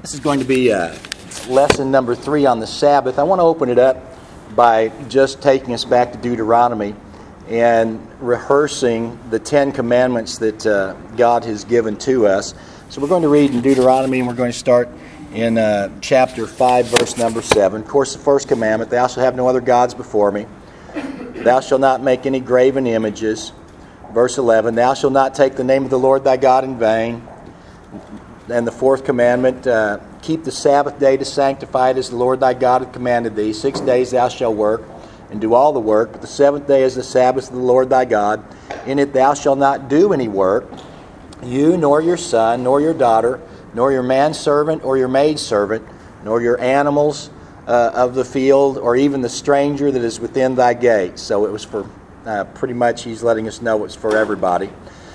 This is going to be lesson number 3 on the Sabbath. I want to open it up by just taking us back to Deuteronomy and rehearsing the 10 commandments that God has given to us. So we're going to read in Deuteronomy, and we're going to start in chapter 5, verse number 7. Of course, the first commandment, thou shalt have no other gods before me. Thou shalt not make any graven images. Verse 11, thou shalt not take the name of the Lord thy God in vain. And the fourth commandment, keep the Sabbath day to sanctify it as the Lord thy God hath commanded thee. 6 days thou shalt work, and do all the work. But the seventh day is the Sabbath of the Lord thy God. In it thou shalt not do any work, you, nor your son, nor your daughter, nor your manservant or your maidservant, nor your animals of the field, or even the stranger that is within thy gates. So it was for, pretty much he's letting us know it's for everybody.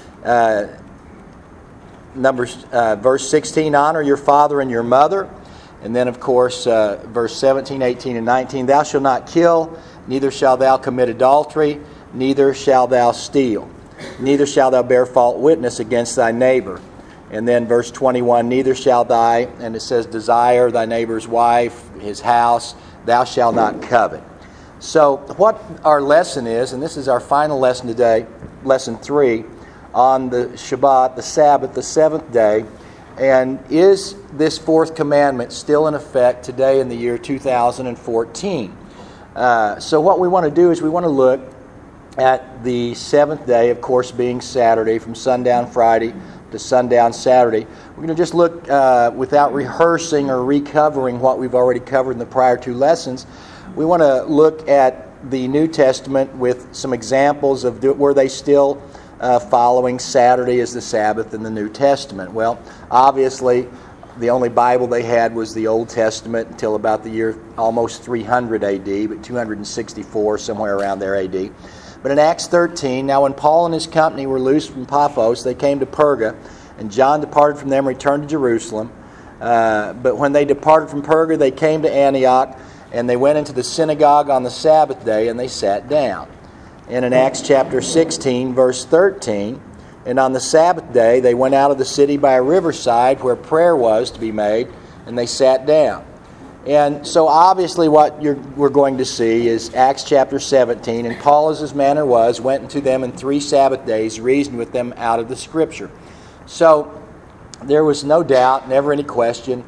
Verse 16, honor your father and your mother. And then, of course, verse 17, 18, and 19, thou shalt not kill, neither shalt thou commit adultery, neither shalt thou steal, neither shalt thou bear false witness against thy neighbor. And then verse 21, neither shalt thou, and it says, desire thy neighbor's wife, his house, thou shalt not covet. So what our lesson is, and this is our final lesson today, lesson 3, on the Shabbat, the Sabbath, the seventh day. And is this fourth commandment still in effect today in the year 2014? So what we want to do is we want to look at the seventh day, of course, being Saturday, from sundown Friday to sundown Saturday. We're going to just look without rehearsing or recovering what we've already covered in the prior 2 lessons. We want to look at the New Testament with some examples of were they still following Saturday as the Sabbath in the New Testament. Well, obviously, the only Bible they had was the Old Testament until about the year almost 300 A.D., but 264, somewhere around there A.D. But in Acts 13, now when Paul and his company were loosed from Paphos, they came to Perga, and John departed from them and returned to Jerusalem. But when they departed from Perga, they came to Antioch, and they went into the synagogue on the Sabbath day, and they sat down. And in Acts chapter 16, verse 13, and on the Sabbath day they went out of the city by a riverside where prayer was to be made, and they sat down. And so obviously what we're going to see is Acts chapter 17, and Paul, as his manner was, went unto them in 3 Sabbath days, reasoned with them out of the Scripture. So there was no doubt, never any question,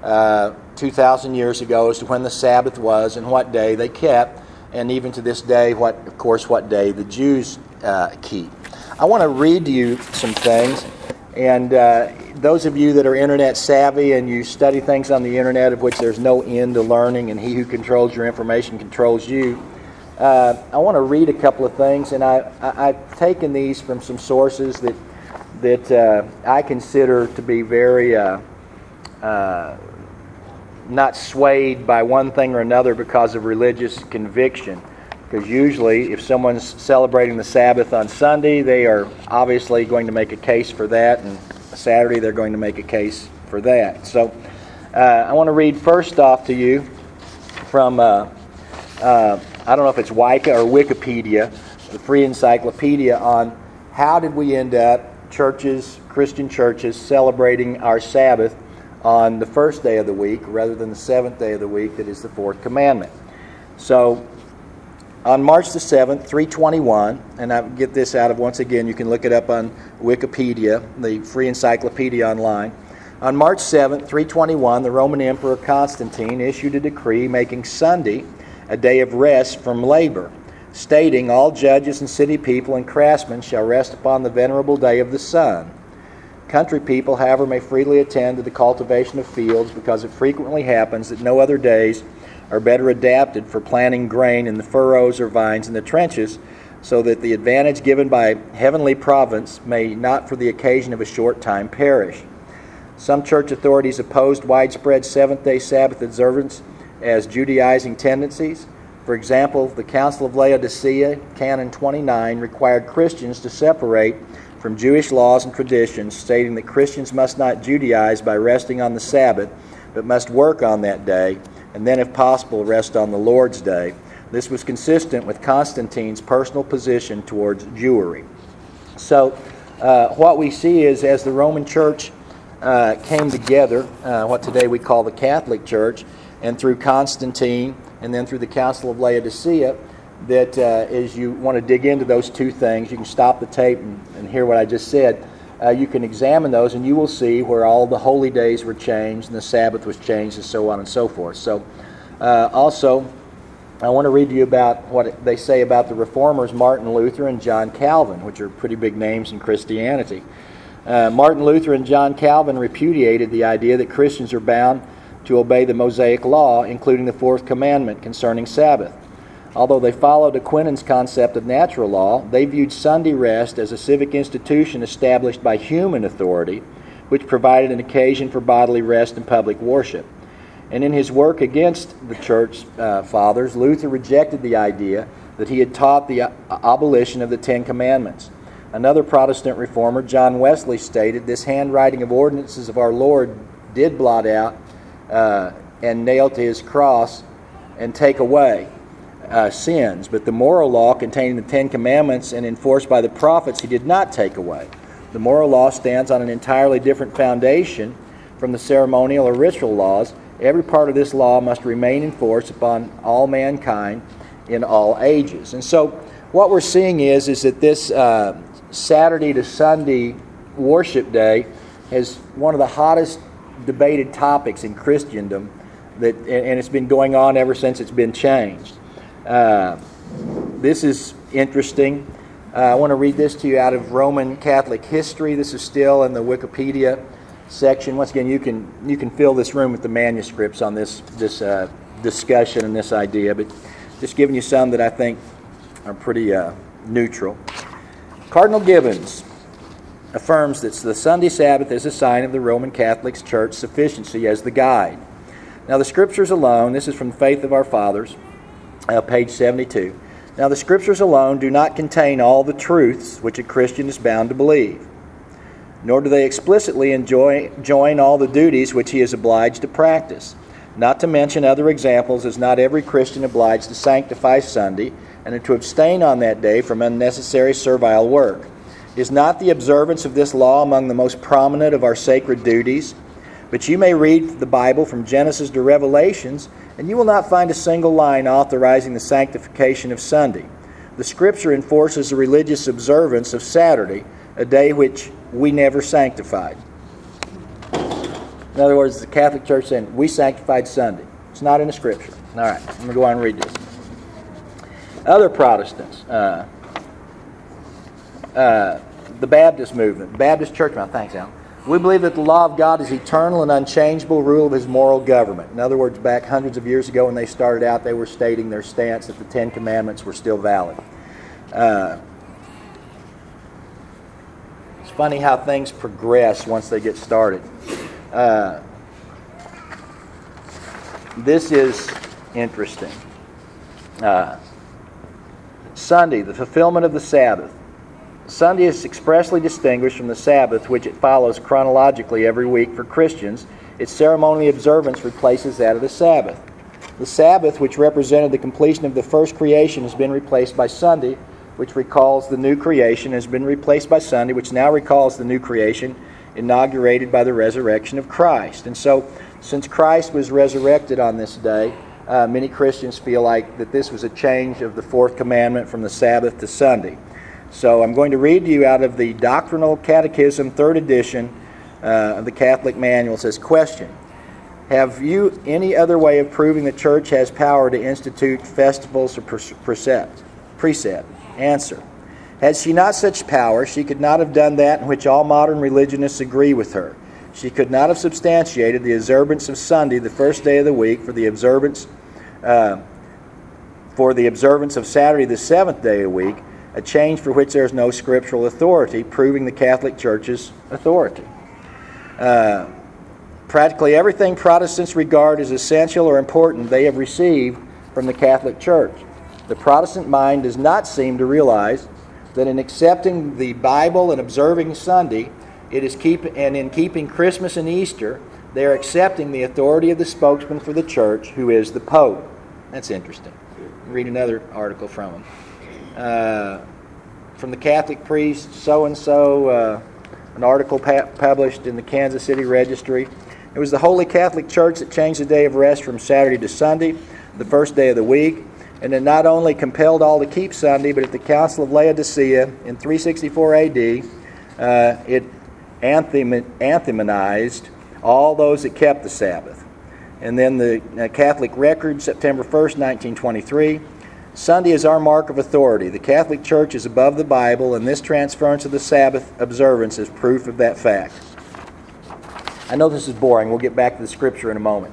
2,000 years ago as to when the Sabbath was and what day they kept. And even to this day, what day the Jews keep. I want to read to you some things, and those of you that are internet savvy and you study things on the internet of which there's no end to learning, and he who controls your information controls you, I want to read a couple of things, and I've taken these from some sources that I consider to be very not swayed by one thing or another because of religious conviction. Because usually if someone's celebrating the Sabbath on Sunday, they are obviously going to make a case for that, and Saturday they're going to make a case for that. So I want to read first off to you from, I don't know if it's Wicca or Wikipedia, the free encyclopedia on how did we end up, churches, Christian churches, celebrating our Sabbath on the first day of the week rather than the seventh day of the week, that is the fourth commandment. So on March the 7th, 321, and I get this out of, once again, you can look it up on Wikipedia, the free encyclopedia online. On March 7th, 321, the Roman Emperor Constantine issued a decree making Sunday a day of rest from labor, stating, all judges and city people and craftsmen shall rest upon the venerable day of the sun. Country people, however, may freely attend to the cultivation of fields, because it frequently happens that no other days are better adapted for planting grain in the furrows or vines in the trenches, so that the advantage given by heavenly providence may not for the occasion of a short time perish. Some church authorities opposed widespread seventh-day Sabbath observance as Judaizing tendencies. For example, the Council of Laodicea, Canon 29, required Christians to separate from Jewish laws and traditions, stating that Christians must not Judaize by resting on the Sabbath, but must work on that day, and then, if possible, rest on the Lord's day. This was consistent with Constantine's personal position towards Jewry. So what we see is, as the Roman Church came together, what today we call the Catholic Church, and through Constantine and then through the Council of Laodicea, that as you want to dig into those two things, you can stop the tape and hear what I just said. You can examine those and you will see where all the holy days were changed and the Sabbath was changed and so on and so forth. So also, I want to read to you about what they say about the Reformers, Martin Luther and John Calvin, which are pretty big names in Christianity. Martin Luther and John Calvin repudiated the idea that Christians are bound to obey the Mosaic law, including the fourth commandment concerning Sabbath. Although they followed Aquinan's concept of natural law, they viewed Sunday rest as a civic institution established by human authority, which provided an occasion for bodily rest and public worship. And in his work against the Church Fathers, Luther rejected the idea that he had taught the abolition of the Ten Commandments. Another Protestant reformer, John Wesley, stated, "This handwriting of ordinances of our Lord did blot out and nail to his cross and take away sins, but the moral law containing the Ten Commandments and enforced by the prophets he did not take away. The moral law stands on an entirely different foundation from the ceremonial or ritual laws. Every part of this law must remain in force upon all mankind in all ages." And so what we're seeing is that this Saturday to Sunday worship day is one of the hottest debated topics in Christendom, and it's been going on ever since it's been changed. This is interesting. I want to read this to you out of Roman Catholic history. This is still in the Wikipedia section. Once again, you can fill this room with the manuscripts on this discussion and this idea, but just giving you some that I think are pretty neutral. Cardinal Gibbons affirms that the Sunday Sabbath is a sign of the Roman Catholic Church sufficiency as the guide. Now the Scriptures alone, this is from Faith of Our Fathers, page 72. Now the Scriptures alone do not contain all the truths which a Christian is bound to believe, nor do they explicitly join all the duties which he is obliged to practice. Not to mention other examples, is not every Christian obliged to sanctify Sunday and to abstain on that day from unnecessary servile work. Is not the observance of this law among the most prominent of our sacred duties? But you may read the Bible from Genesis to Revelations, and you will not find a single line authorizing the sanctification of Sunday. The Scripture enforces the religious observance of Saturday, a day which we never sanctified. In other words, the Catholic Church saying, we sanctified Sunday. It's not in the Scripture. All right, I'm going to go on and read this. Other Protestants, the Baptist movement, Baptist Church, thanks, Alan. We believe that the law of God is eternal and unchangeable rule of His moral government. In other words, back hundreds of years ago when they started out, they were stating their stance that the Ten Commandments were still valid. It's funny how things progress once they get started. This is interesting. Sunday, the fulfillment of the Sabbath. Sunday is expressly distinguished from the Sabbath, which it follows chronologically every week for Christians. Its ceremonial observance replaces that of the Sabbath. The Sabbath, which represented the completion of the first creation, has been replaced by Sunday, which recalls the new creation, has been replaced by Sunday, which now recalls the new creation inaugurated by the resurrection of Christ. And so, since Christ was resurrected on this day, many Christians feel like that this was a change of the fourth commandment from the Sabbath to Sunday. So I'm going to read to you out of the Doctrinal Catechism, 3rd edition of the Catholic Manual. It says, question, have you any other way of proving the Church has power to institute festivals or precept? Answer, had she not such power, she could not have done that in which all modern religionists agree with her. She could not have substantiated the observance of Sunday, the first day of the week, for the observance of Saturday, the seventh day of the week, a change for which there is no scriptural authority, proving the Catholic Church's authority. Practically everything Protestants regard as essential or important they have received from the Catholic Church. The Protestant mind does not seem to realize that in accepting the Bible and observing Sunday, in keeping Christmas and Easter, they are accepting the authority of the spokesman for the Church, who is the Pope. That's interesting. Read another article from him. From the Catholic priest, so-and-so, an article published in the Kansas City Registry. It was the Holy Catholic Church that changed the day of rest from Saturday to Sunday, the first day of the week, and it not only compelled all to keep Sunday, but at the Council of Laodicea in 364 AD, it anthemonized all those that kept the Sabbath. And then the Catholic Record, September 1st, 1923, Sunday is our mark of authority. The Catholic Church is above the Bible, and this transference of the Sabbath observance is proof of that fact. I know this is boring. We'll get back to the Scripture in a moment.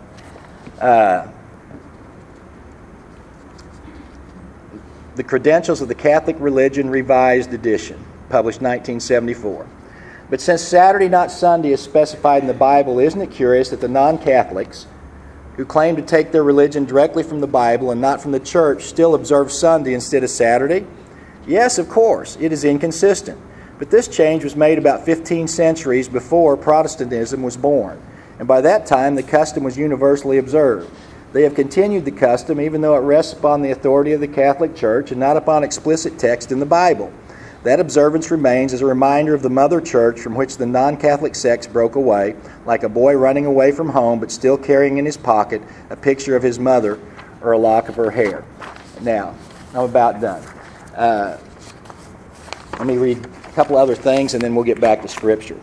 The Credentials of the Catholic Religion, Revised Edition, published 1974. But since Saturday, not Sunday, is specified in the Bible, isn't it curious that the non-Catholics, who claim to take their religion directly from the Bible and not from the church, still observe Sunday instead of Saturday? Yes, of course, it is inconsistent. But this change was made about 15 centuries before Protestantism was born, and by that time the custom was universally observed. They have continued the custom even though it rests upon the authority of the Catholic Church and not upon explicit text in the Bible. That observance remains as a reminder of the mother church from which the non-Catholic sects broke away, like a boy running away from home but still carrying in his pocket a picture of his mother or a lock of her hair. Now, I'm about done. Let me read a couple other things and then we'll get back to Scripture.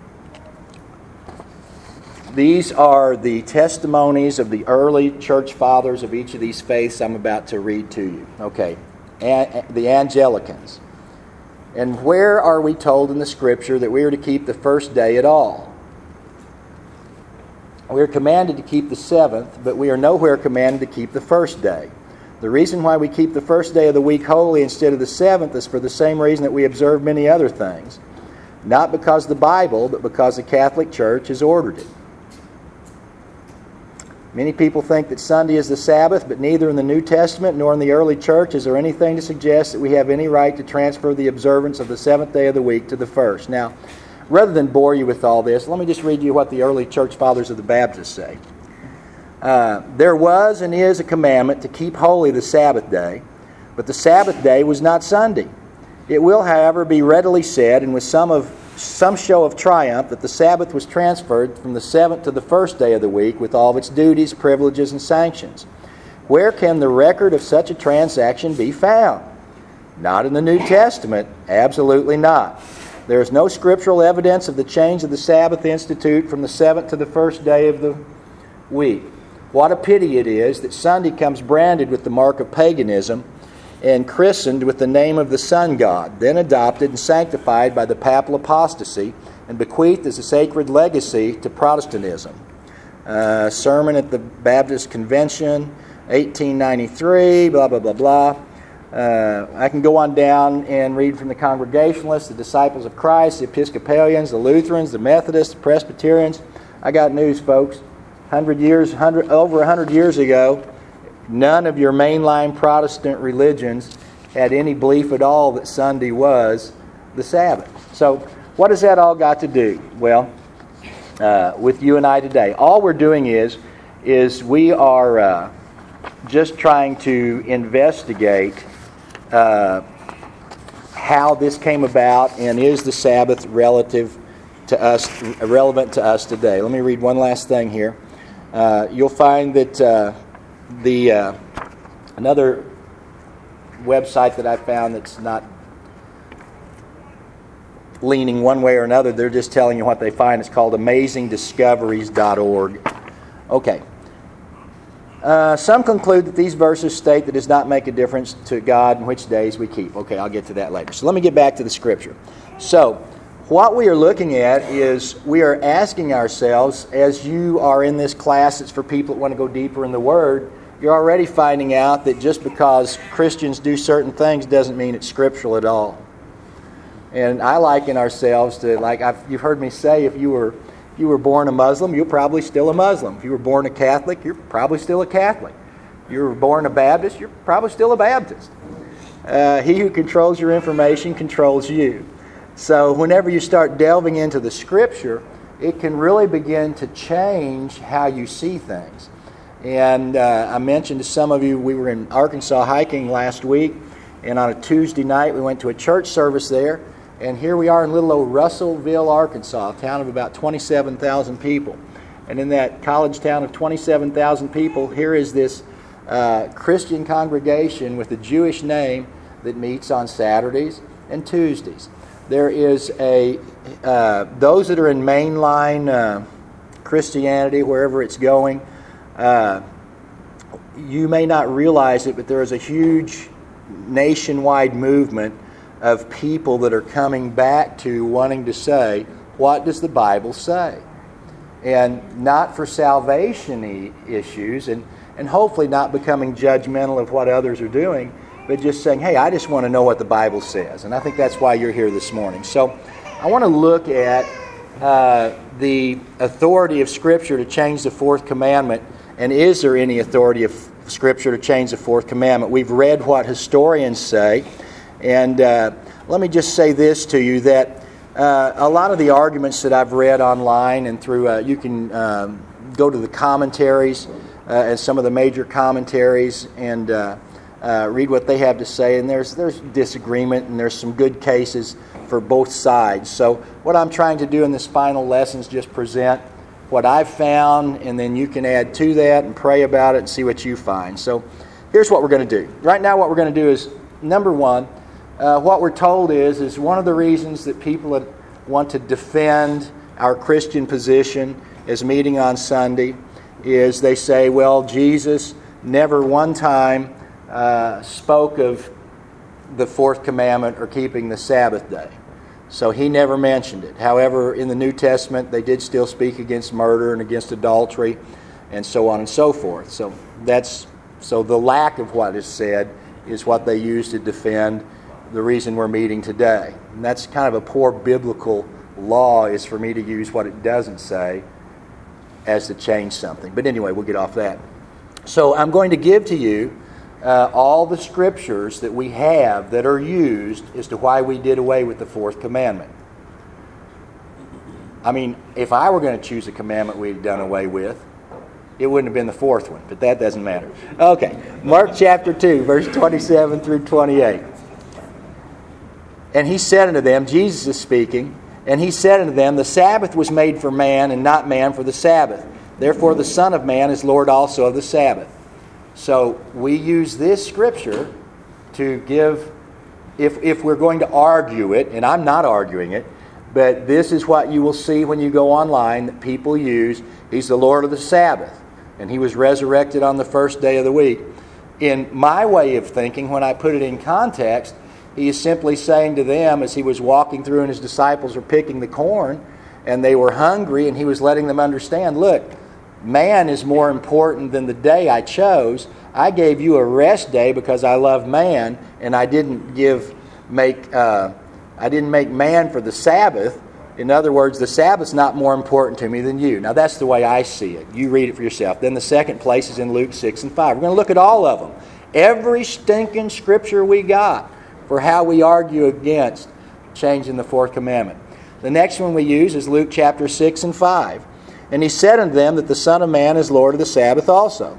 These are the testimonies of the early church fathers of each of these faiths I'm about to read to you. Okay, the Angelicans. And where are we told in the Scripture that we are to keep the first day at all? We are commanded to keep the seventh, but we are nowhere commanded to keep the first day. The reason why we keep the first day of the week holy instead of the seventh is for the same reason that we observe many other things. Not because of the Bible, but because the Catholic Church has ordered it. Many people think that Sunday is the Sabbath, but neither in the New Testament nor in the early church is there anything to suggest that we have any right to transfer the observance of the seventh day of the week to the first. Now, rather than bore you with all this, let me just read you what the early church fathers of the Baptists say. There was and is a commandment to keep holy the Sabbath day, but the Sabbath day was not Sunday. It will, however, be readily said, and with some show of triumph, that the Sabbath was transferred from the seventh to the first day of the week with all of its duties, privileges, and sanctions. Where can the record of such a transaction be found? Not in the New Testament. Absolutely not. There is no scriptural evidence of the change of the Sabbath institute from the seventh to the first day of the week. What a pity it is that Sunday comes branded with the mark of paganism and christened with the name of the sun god, then adopted and sanctified by the papal apostasy and bequeathed as a sacred legacy to Protestantism. Sermon at the Baptist Convention, 1893, blah, blah, blah, blah. I can go on down and read from the Congregationalists, the Disciples of Christ, the Episcopalians, the Lutherans, the Methodists, the Presbyterians. I got news, folks. Over 100 years ago, none of your mainline Protestant religions had any belief at all that Sunday was the Sabbath. So what has that all got to do? Well, with you and I today. All we're doing is we are just trying to investigate how this came about and is the Sabbath relevant to us today. Let me read one last thing here. You'll find that another website that I found that's not leaning one way or another, they're just telling you what they find. It's called amazingdiscoveries.org. Okay. Some conclude that these verses state that it does not make a difference to God in which days we keep. Okay, I'll get to that later. So let me get back to the Scripture. So, what we are looking at is we are asking ourselves, as you are in this class, it's for people that want to go deeper in the Word, you're already finding out that just because Christians do certain things doesn't mean it's scriptural at all. And I liken ourselves to, you've heard me say, if you were born a Muslim, you're probably still a Muslim. If you were born a Catholic, you're probably still a Catholic. If you were born a Baptist, you're probably still a Baptist. He who controls your information controls you. So whenever you start delving into the Scripture, it can really begin to change how you see things. And I mentioned to some of you, we were in Arkansas hiking last week, and on a Tuesday night we went to a church service there And here we are in little old Russellville, Arkansas, a town of about 27,000 people. And in that college town of 27,000 people, here is this Christian congregation with a Jewish name that meets on Saturdays and Tuesdays. There is those that are in mainline Christianity, wherever it's going, you may not realize it, but there is a huge nationwide movement of people that are coming back to wanting to say, what does the Bible say? And not for salvation issues, and hopefully not becoming judgmental of what others are doing, but just saying, hey, I just want to know what the Bible says. And I think that's why you're here this morning. So I want to look at the authority of Scripture to change the fourth commandment. And is there any authority of Scripture to change the fourth commandment? We've read what historians say. And let me just say this to you, that a lot of the arguments that I've read online and through, you can go to the commentaries and some of the major commentaries and read what they have to say. And there's disagreement and there's some good cases for both sides. So what I'm trying to do in this final lesson is just present what I've found, and then you can add to that and pray about it and see what you find. So here's what we're going to do. Right now what we're going to do is, number one, what we're told is one of the reasons that people that want to defend our Christian position as meeting on Sunday is they say, well, Jesus never one time spoke of the fourth commandment or keeping the Sabbath day. So he never mentioned it. However, in the New Testament, they did still speak against murder and against adultery and so on and so forth. So the lack of what is said is what they use to defend the reason we're meeting today. And that's kind of a poor biblical law, is for me to use what it doesn't say as to change something. But anyway, we'll get off that. So I'm going to give to you all the scriptures that we have that are used as to why we did away with the fourth commandment. I mean, if I were going to choose a commandment we'd done away with, it wouldn't have been the fourth one, but that doesn't matter. Okay, Mark chapter 2, verse 27 through 28. And he said unto them, Jesus is speaking, and he said unto them, the Sabbath was made for man, and not man for the Sabbath. Therefore the Son of Man is Lord also of the Sabbath. So we use this scripture to give, if we're going to argue it, and I'm not arguing it, but this is what you will see when you go online that people use. He's the Lord of the Sabbath, and he was resurrected on the first day of the week. In my way of thinking, when I put it in context, he is simply saying to them, as he was walking through and his disciples were picking the corn, and they were hungry, and he was letting them understand, look, man is more important than the day I chose. I gave you a rest day because I love man, and I didn't make man for the Sabbath. In other words, the Sabbath's not more important to me than you. Now that's the way I see it. You read it for yourself. Then the second place is in Luke 6 and 5. We're going to look at all of them. Every stinking scripture we got for how we argue against changing the fourth commandment. The next one we use is Luke chapter 6 and 5. And he said unto them that the Son of Man is Lord of the Sabbath also.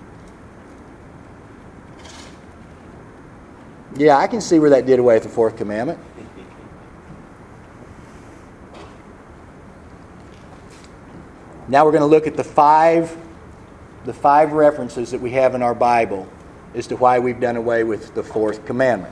Yeah, I can see where that did away with the fourth commandment. Now we're going to look at the five references that we have in our Bible as to why we've done away with the fourth commandment.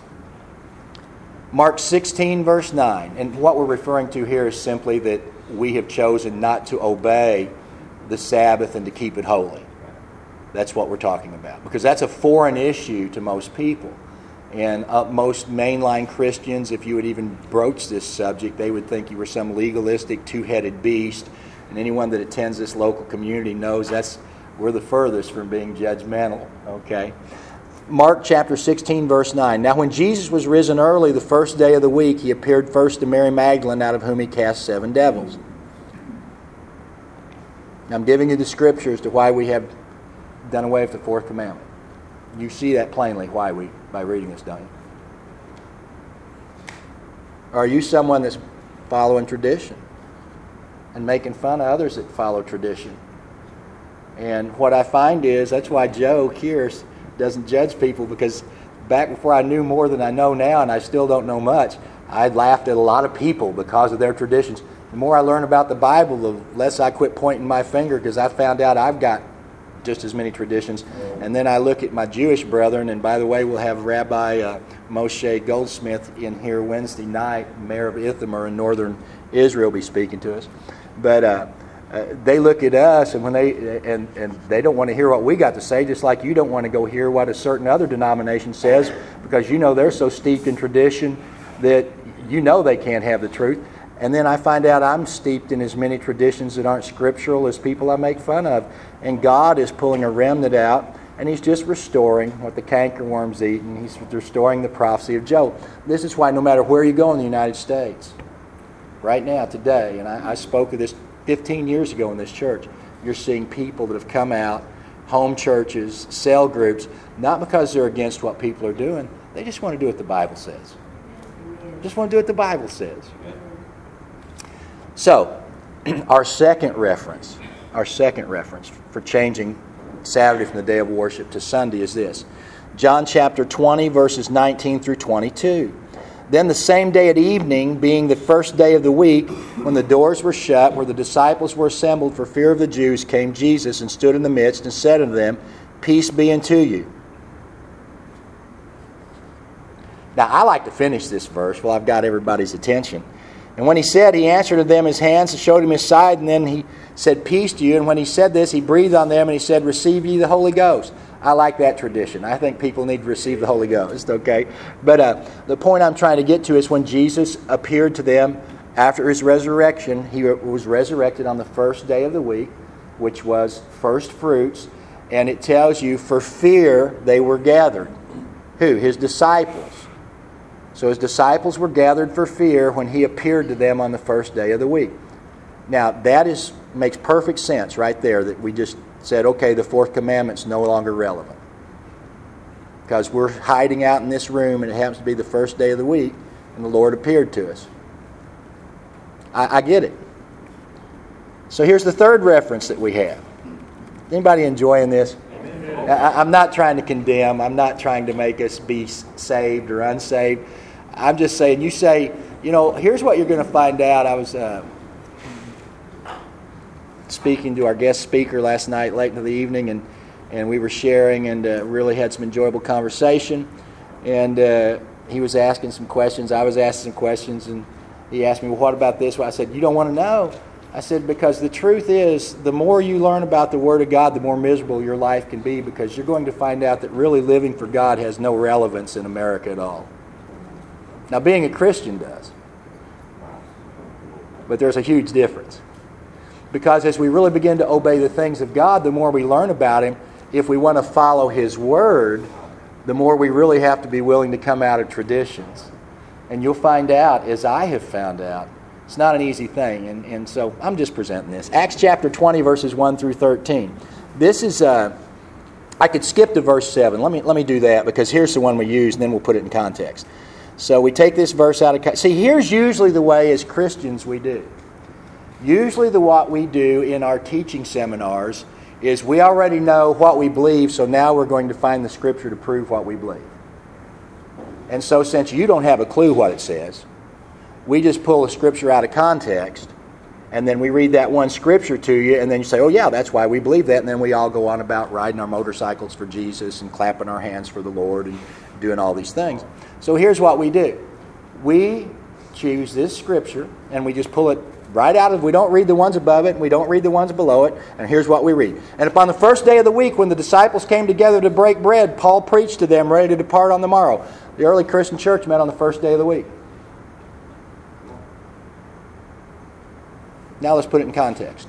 Mark 16, verse 9. And what we're referring to here is simply that we have chosen not to obey the Sabbath and to keep it holy. That's what we're talking about. Because that's a foreign issue to most people. And most mainline Christians, if you would even broach this subject, they would think you were some legalistic, two-headed beast. And anyone that attends this local community knows we're the furthest from being judgmental. Okay? Mark chapter 16, verse 9. Now when Jesus was risen early the first day of the week, he appeared first to Mary Magdalene, out of whom he cast 7 devils. I'm giving you the scriptures to why we have done away with the fourth commandment. You see that plainly by reading this, don't you? Are you someone that's following tradition and making fun of others that follow tradition? And what I find is, that's why Joe Kears doesn't judge people, because back before I knew more than I know now, and I still don't know much, I laughed at a lot of people because of their traditions. The more I learn about the Bible, the less I quit pointing my finger, because I found out I've got just as many traditions. And then I look at my Jewish brethren, and by the way, we'll have Rabbi Moshe Goldsmith in here Wednesday night, mayor of Ithamar in northern Israel, be speaking to us. But they look at us, and when they don't want to hear what we got to say, just like you don't want to go hear what a certain other denomination says, because you know they're so steeped in tradition that you know they can't have the truth. And then I find out I'm steeped in as many traditions that aren't scriptural as people I make fun of. And God is pulling a remnant out, and He's just restoring what the cankerworms eat, and He's restoring the prophecy of Joel. This is why no matter where you go in the United States, right now, today, and I spoke of this 15 years ago in this church, you're seeing people that have come out, home churches, cell groups, not because they're against what people are doing. They just want to do what the Bible says. Just want to do what the Bible says. So, our second reference for changing Saturday from the day of worship to Sunday is this. John chapter 20, verses 19 through 22. Then the same day at evening, being the first day of the week, when the doors were shut, where the disciples were assembled for fear of the Jews, came Jesus and stood in the midst and said unto them, Peace be unto you. Now, I like to finish this verse while I've got everybody's attention. And when he said, he answered to them his hands and showed him his side, and then he said, Peace to you. And when he said this, he breathed on them and he said, Receive ye the Holy Ghost. I like that tradition. I think people need to receive the Holy Ghost, okay? But the point I'm trying to get to is when Jesus appeared to them after His resurrection, He was resurrected on the first day of the week, which was first fruits, and it tells you, for fear they were gathered. Who? His disciples. So His disciples were gathered for fear when He appeared to them on the first day of the week. Now, that makes perfect sense right there, that we just said, okay, the fourth commandment's no longer relevant. Because we're hiding out in this room, and it happens to be the first day of the week, and the Lord appeared to us. I get it. So here's the third reference that we have. Anybody enjoying this? I'm not trying to condemn. I'm not trying to make us be saved or unsaved. I'm just saying, you say, here's what you're going to find out. I was speaking to our guest speaker last night late into the evening, and we were sharing and really had some enjoyable conversation. And he was asking some questions. I was asking some questions, and he asked me, well, what about this? Well, I said, you don't want to know. I said, because the truth is, the more you learn about the Word of God, the more miserable your life can be, because you're going to find out that really living for God has no relevance in America at all. Now, being a Christian does. But there's a huge difference. Because as we really begin to obey the things of God, the more we learn about Him, if we want to follow His Word, the more we really have to be willing to come out of traditions. And you'll find out, as I have found out, it's not an easy thing, and so I'm just presenting this. Acts chapter 20, verses 1 through 13. This is, I could skip to verse 7. Let me do that, because here's the one we use, and then we'll put it in context. So we take this verse out of context. See, here's usually the way as Christians we do. Usually what we do in our teaching seminars is we already know what we believe, so now we're going to find the Scripture to prove what we believe. And so since you don't have a clue what it says, we just pull a Scripture out of context, and then we read that one Scripture to you, and then you say, oh yeah, that's why we believe that, and then we all go on about riding our motorcycles for Jesus and clapping our hands for the Lord and doing all these things. So here's what we do. We choose this Scripture, and we just pull it right out of, we don't read the ones above it, and we don't read the ones below it, and here's what we read. And upon the first day of the week, when the disciples came together to break bread, Paul preached to them, ready to depart on the morrow. The early Christian church met on the first day of the week. Now let's put it in context.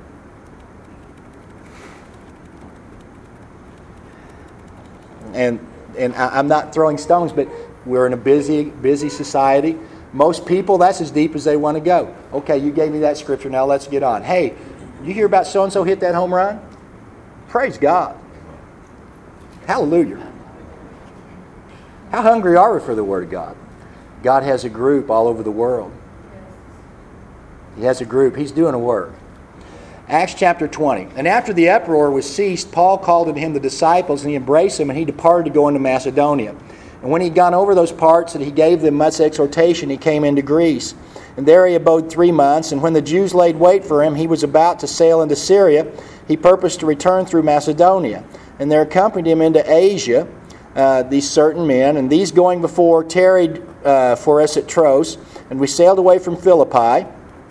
And I'm not throwing stones, but we're in a busy society. Most people, that's as deep as they want to go. Okay, you gave me that Scripture, now let's get on. Hey, you hear about so-and-so hit that home run? Praise God. Hallelujah. How hungry are we for the Word of God? God has a group all over the world. He has a group. He's doing a work. Acts chapter 20. And after the uproar was ceased, Paul called unto him the disciples, and he embraced them, and he departed to go into Macedonia. And when he'd gone over those parts that he gave them much exhortation, he came into Greece. And there he abode 3 months. And when the Jews laid wait for him, he was about to sail into Syria. He purposed to return through Macedonia. And there accompanied him into Asia these certain men. And these going before tarried for us at Troas. And we sailed away from Philippi.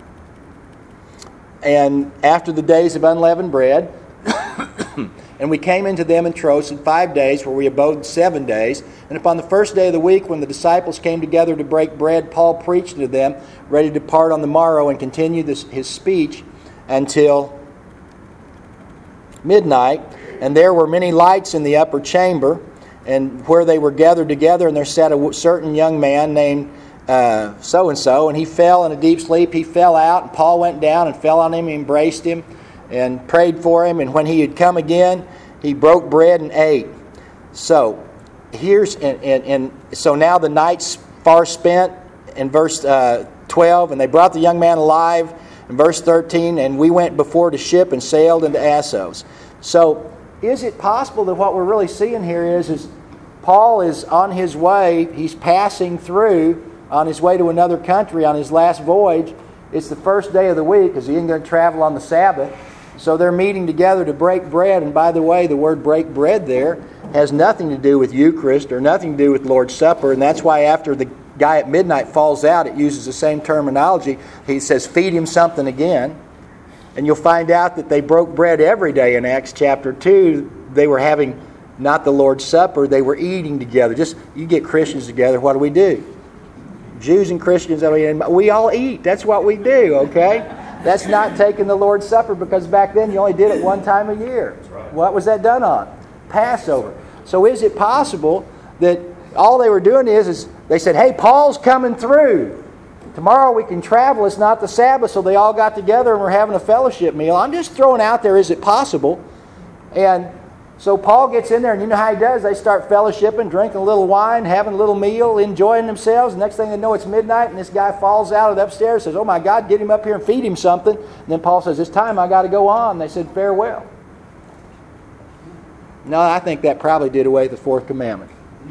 And after the days of unleavened bread, and we came into them in Troas in 5 days, where we abode 7 days. And upon the first day of the week, when the disciples came together to break bread, Paul preached to them, ready to depart on the morrow, and continued his speech until midnight. And there were many lights in the upper chamber, and where they were gathered together, and there sat a certain young man named so-and-so, and he fell in a deep sleep. He fell out, and Paul went down and fell on him, and embraced him, and prayed for him. And when he had come again, he broke bread and ate. So so now the night's far spent. In verse 12, and they brought the young man alive. In verse 13, and we went before to ship and sailed into Assos. So is it possible that what we're really seeing here is Paul is on his way, he's passing through on his way to another country on his last voyage. It's the first day of the week because he ain't going to travel on the Sabbath. So they're meeting together to break bread. And by the way, the word break bread there has nothing to do with Eucharist or nothing to do with Lord's Supper. And that's why after the guy at midnight falls out, it uses the same terminology. He says, feed him something again. And you'll find out that they broke bread every day in Acts chapter 2. They were having not the Lord's Supper, they were eating together. Just, you get Christians together, what do? Jews and Christians, we all eat. That's what we do, okay? That's not taking the Lord's Supper, because back then you only did it one time a year. Right. What was that done on? Passover. So is it possible that all they were doing is they said, hey, Paul's coming through. Tomorrow we can travel. It's not the Sabbath. So they all got together and were having a fellowship meal. I'm just throwing out there, is it possible? And so Paul gets in there, and you know how he does. They start fellowshipping, drinking a little wine, having a little meal, enjoying themselves. Next thing they know, it's midnight, and this guy falls out of the upstairs, says, oh my God, get him up here and feed him something. And then Paul says, it's time, I got to go on. They said, farewell. No, I think that probably did away with the fourth commandment.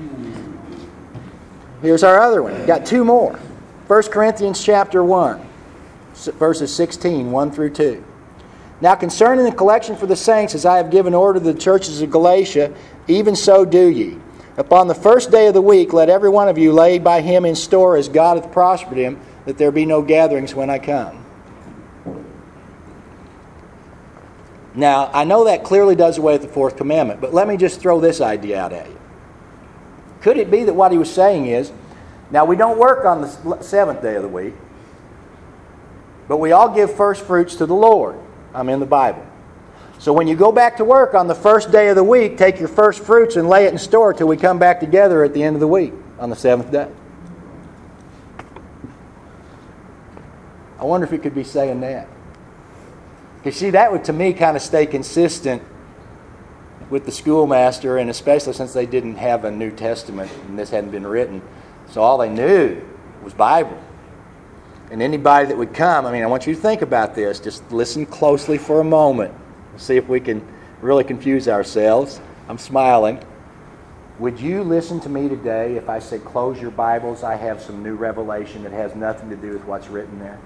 Here's our other one. We've got two more. 1 Corinthians chapter 1, verses 16, 1 through 2. Now concerning the collection for the saints, as I have given order to the churches of Galatia, even so do ye. Upon the first day of the week, let every one of you lay by him in store as God hath prospered him, that there be no gatherings when I come. Now, I know that clearly does away with the fourth commandment, but let me just throw this idea out at you. Could it be that what he was saying is, now we don't work on the seventh day of the week, but we all give first fruits to the Lord. I'm in the Bible. So when you go back to work on the first day of the week, take your first fruits and lay it in store till we come back together at the end of the week on the seventh day. I wonder if it could be saying that. Because see, that would to me kind of stay consistent with the schoolmaster, and especially since they didn't have a New Testament and this hadn't been written. So all they knew was Bible. And anybody that would come, I want you to think about this. Just listen closely for a moment. See if we can really confuse ourselves. I'm smiling. Would you listen to me today if I said, close your Bibles, I have some new revelation that has nothing to do with what's written there?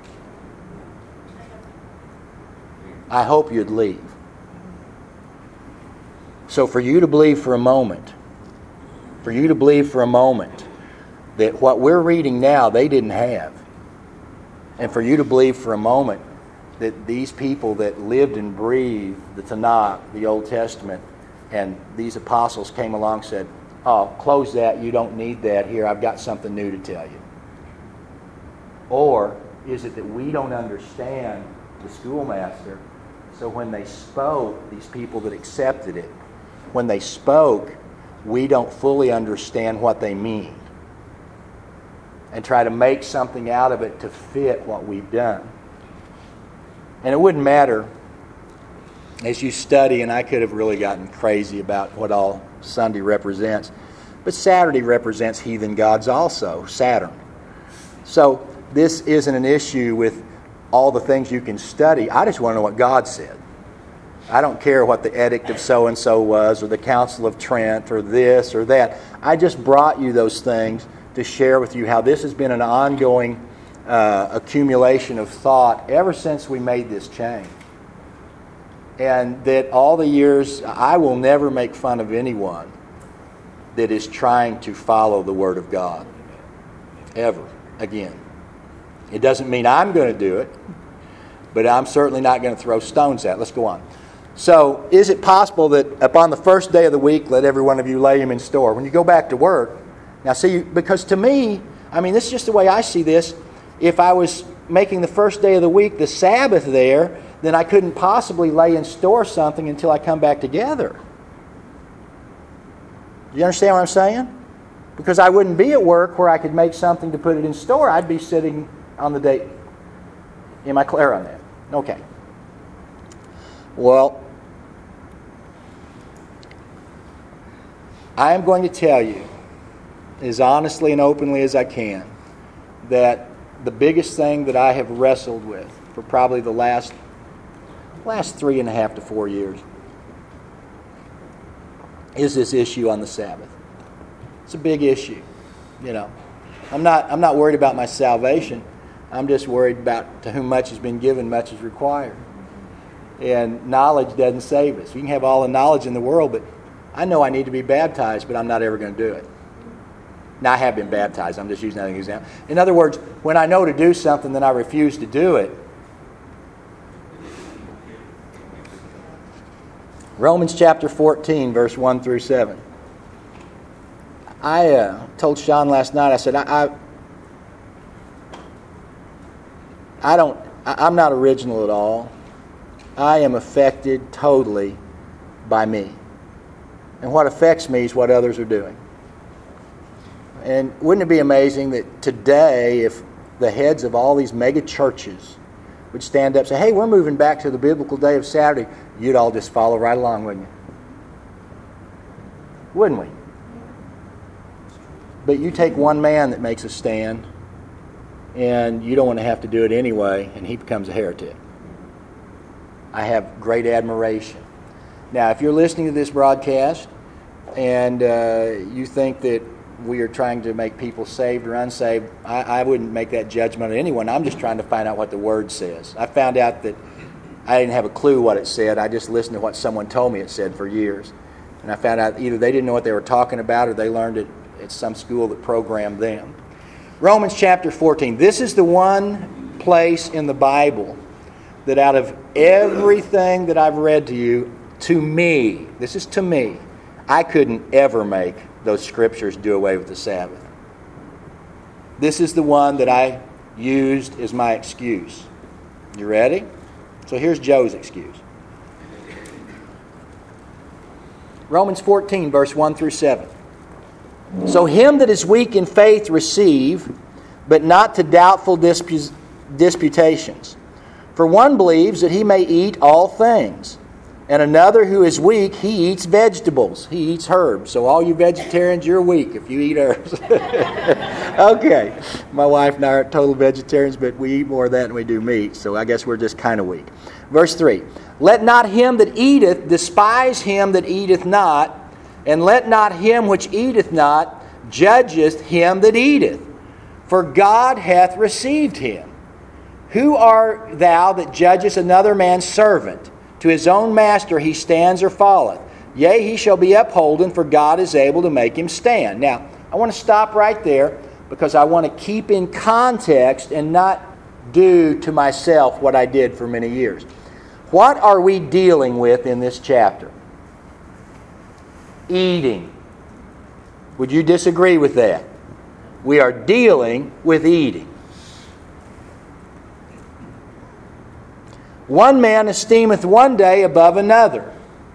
I hope you'd leave. So for you to believe for a moment, that what we're reading now, they didn't have. And for you to believe for a moment that these people that lived and breathed the Tanakh, the Old Testament, and these apostles came along and said, oh, close that, you don't need that, here, I've got something new to tell you. Or is it that we don't understand the schoolmaster, so when they spoke, these people that accepted it, when they spoke, we don't fully understand what they mean and try to make something out of it to fit what we've done. And it wouldn't matter as you study, and I could have really gotten crazy about what all Sunday represents, but Saturday represents heathen gods also, Saturn. So this isn't an issue with all the things you can study. I just want to know what God said. I don't care what the edict of so-and-so was, or the Council of Trent, or this or that. I just brought you those things to share with you how this has been an ongoing accumulation of thought ever since we made this change. And that all the years, I will never make fun of anyone that is trying to follow the Word of God. Ever. Again. It doesn't mean I'm going to do it, but I'm certainly not going to throw stones at it. Let's go on. So, is it possible that upon the first day of the week, let every one of you lay him in store? When you go back to work, now see, because to me, I mean, this is just the way I see this. If I was making the first day of the week the Sabbath there, then I couldn't possibly lay in store something until I come back together. Do you understand what I'm saying? Because I wouldn't be at work where I could make something to put it in store. I'd be sitting on the day. Am I clear on that? Okay. Well, I am going to tell you, as honestly and openly as I can, that the biggest thing that I have wrestled with for probably the last 3.5 to 4 years is this issue on the Sabbath. It's a big issue, you know. I'm not worried about my salvation. I'm just worried about to whom much has been given, much is required. And knowledge doesn't save us. You can have all the knowledge in the world, but I know I need to be baptized, but I'm not ever going to do it. Now, I have been baptized. I'm just using that as an example. In other words, when I know to do something, then I refuse to do it. Romans chapter 14, verse 1 through 7. I told Sean last night, I said, I'm not original at all. I am affected totally by me. And what affects me is what others are doing. And wouldn't it be amazing that today, if the heads of all these mega churches would stand up and say, hey, we're moving back to the biblical day of Saturday, you'd all just follow right along, wouldn't you? Wouldn't we? But you take one man that makes a stand, and you don't want to have to do it anyway, and he becomes a heretic. I have great admiration. Now, if you're listening to this broadcast, and you think that we are trying to make people saved or unsaved, I wouldn't make that judgment on anyone. I'm just trying to find out what the Word says. I found out that I didn't have a clue what it said. I just listened to what someone told me it said for years. And I found out either they didn't know what they were talking about or they learned it at some school that programmed them. Romans chapter 14. This is the one place in the Bible that out of everything that I've read to you, to me, this is to me, I couldn't ever make those scriptures do away with the Sabbath. This is the one that I used as my excuse. You ready? So here's Joe's excuse. Romans 14, verse 1 through 7. So him that is weak in faith receive, but not to doubtful disputations. For one believes that he may eat all things, and another who is weak, he eats vegetables. He eats herbs. So all you vegetarians, you're weak if you eat herbs. Okay. My wife and I are total vegetarians, but we eat more of that than we do meat. So I guess we're just kind of weak. Verse 3. Let not him that eateth despise him that eateth not, and let not him which eateth not judgeth him that eateth. For God hath received him. Who art thou that judgest another man's servant? To his own master he stands or falleth. Yea, he shall be upholden, for God is able to make him stand. Now, I want to stop right there because I want to keep in context and not do to myself what I did for many years. What are we dealing with in this chapter? Eating. Would you disagree with that? We are dealing with eating. One man esteemeth one day above another.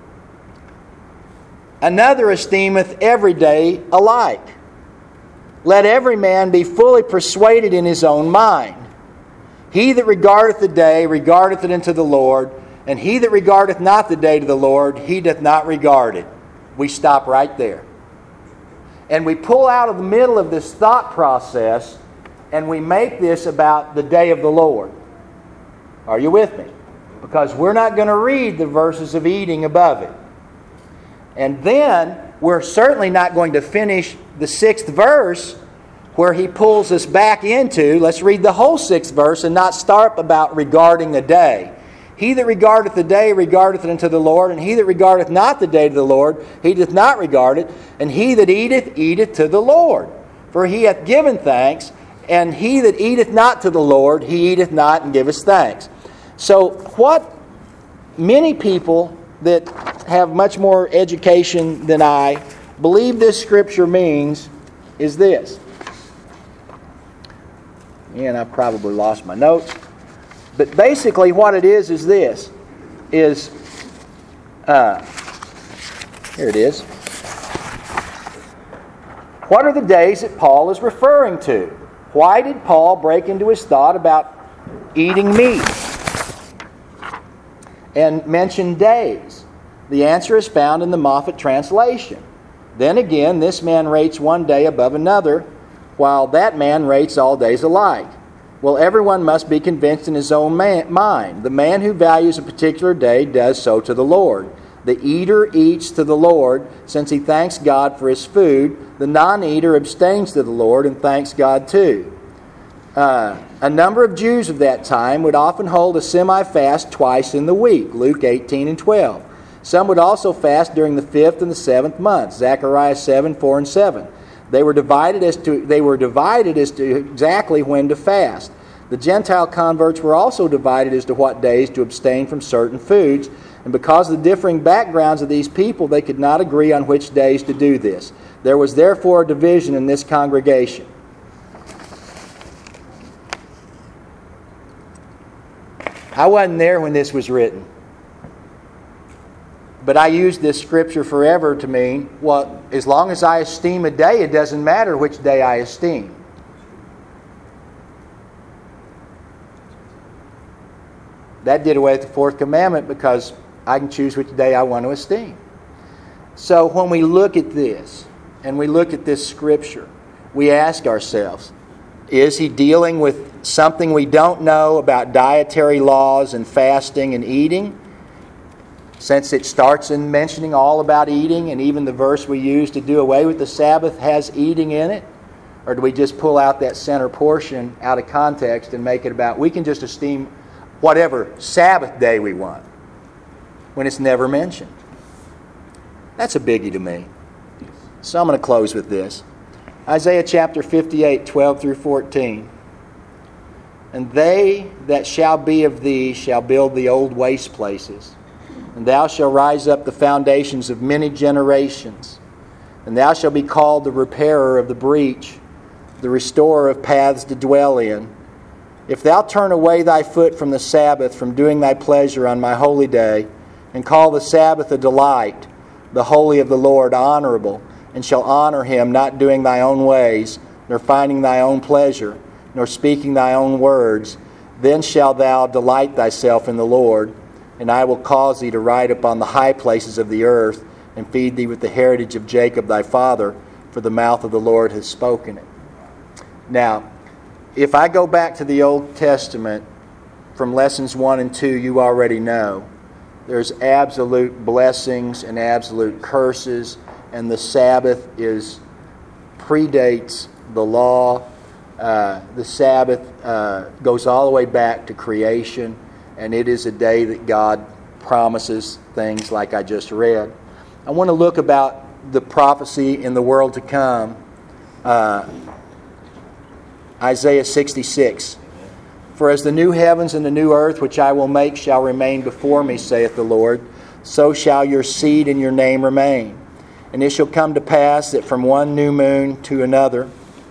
Another esteemeth every day alike. Let every man be fully persuaded in his own mind. He that regardeth the day regardeth it unto the Lord, and he that regardeth not the day to the Lord, he doth not regard it. We stop right there. And we pull out of the middle of this thought process, and we make this about the day of the Lord. Are you with me? because we're not going to read the verses of eating above it. And then we're certainly not going to finish the 6th verse where he pulls us back into, let's read the whole 6th verse and not start about regarding the day. He that regardeth the day regardeth it unto the Lord, and he that regardeth not the day to the Lord, he doth not regard it, and he that eateth, eateth to the Lord. For he hath given thanks, and he that eateth not to the Lord, he eateth not and giveth thanks. So what many people that have much more education than I believe this Scripture means is this. And I probably lost my notes. But basically what it is this. Here it is. What are the days that Paul is referring to? Why did Paul break into his thought about eating meat and mention days? The answer is found in the Moffat translation. Then again, this man rates one day above another, while that man rates all days alike. Well, everyone must be convinced in his own mind. The man who values a particular day does so to the Lord. The eater eats to the Lord, since he thanks God for his food. The non-eater abstains to the Lord and thanks God too. A number of Jews of that time would often hold a semi-fast twice in the week, Luke 18 and 12. Some would also fast during the 5th and the 7th months, Zechariah 7, 4 and 7. They were divided as to exactly when to fast. The Gentile converts were also divided as to what days to abstain from certain foods, and because of the differing backgrounds of these people, they could not agree on which days to do this. There was therefore a division in this congregation. I wasn't there when this was written. But I use this scripture forever to mean, well, as long as I esteem a day, it doesn't matter which day I esteem. That did away with the 4th commandment because I can choose which day I want to esteem. So when we look at this, and we look at this scripture, we ask ourselves, is he dealing with something we don't know about dietary laws and fasting and eating? Since it starts in mentioning all about eating, and even the verse we use to do away with the Sabbath has eating in it? Or do we just pull out that center portion out of context and make it about, we can just esteem whatever Sabbath day we want, when it's never mentioned? That's a biggie to me. So I'm going to close with this. Isaiah chapter 58, 12 through 14. And they that shall be of thee shall build the old waste places. And thou shalt rise up the foundations of many generations. And thou shalt be called the repairer of the breach, the restorer of paths to dwell in. If thou turn away thy foot from the Sabbath, from doing thy pleasure on my holy day, and call the Sabbath a delight, the holy of the Lord honorable, and shall honor him, not doing thy own ways, nor finding thy own pleasure, nor speaking thy own words, then shalt thou delight thyself in the Lord, and I will cause thee to ride upon the high places of the earth, and feed thee with the heritage of Jacob thy father, for the mouth of the Lord has spoken it. Now, if I go back to the Old Testament, from lessons 1 and 2, you already know, there's absolute blessings and absolute curses, and the Sabbath predates the law. The Sabbath goes all the way back to creation, and it is a day that God promises things like I just read. I want to look about the prophecy in the world to come. Isaiah 66. For as the new heavens and the new earth which I will make shall remain before me, saith the Lord, so shall your seed and your name remain. And it shall come to pass that from one new moon to another,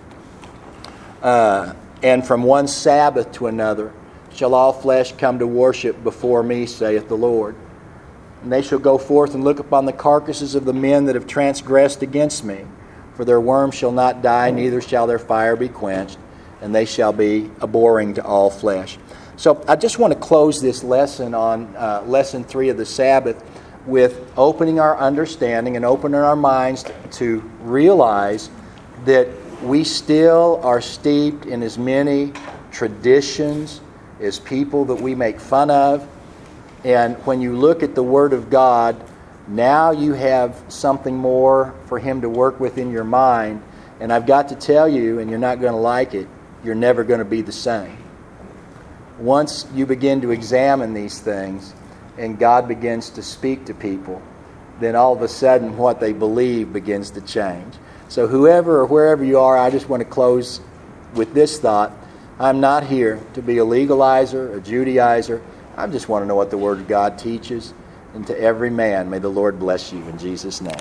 and from one Sabbath to another, shall all flesh come to worship before me, saith the Lord. And they shall go forth and look upon the carcasses of the men that have transgressed against me. For their worm shall not die, neither shall their fire be quenched, and they shall be abhorring to all flesh. So I just want to close this lesson on lesson 3 of the Sabbath with opening our understanding and opening our minds to realize that we still are steeped in as many traditions as people that we make fun of. And when you look at the Word of God, now you have something more for Him to work with in your mind. And I've got to tell you, and you're not going to like it, you're never going to be the same. Once you begin to examine these things and God begins to speak to people, then all of a sudden what they believe begins to change. So whoever or wherever you are, I just want to close with this thought. I'm not here to be a legalizer, a Judaizer. I just want to know what the Word of God teaches. And to every man, may the Lord bless you in Jesus' name.